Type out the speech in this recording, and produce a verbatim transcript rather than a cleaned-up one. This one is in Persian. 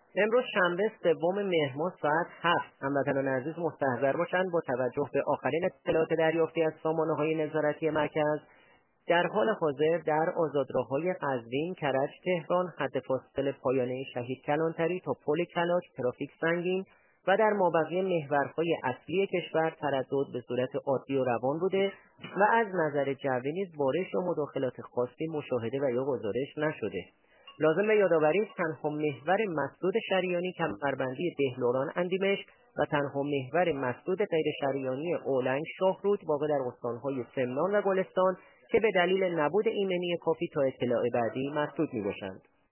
امروز شنبه سوم مهر ماه ساعت هفت هموطنان عزیز مستحضر باشند با توجه به آخرین اطلاعات دریافتی از سامانه‌های نظارتی مرکز در حال حاضر در آزادراه‌های قزوین، کرج، تهران حد فاصله پایانه شهید کلانتری تا پل کلاج ترافیک سنگین و در مابقی محورهای اصلی کشور تردد به صورت عادی و روان بوده و از نظر جوی نیز بارش و مداخلات خاصی مشاهده و یا گزارش نشده. لازم به یادآوری تنها محور مسدود شریانی کمربندی دهلوران اندیمشک و تنها محور مسدود غیر شریانی اولنگ شاهرود واقع در استانهای سمنان و گلستان که به دلیل نبود ایمنی کافی تا اطلاع بعدی مسدود می‌باشند.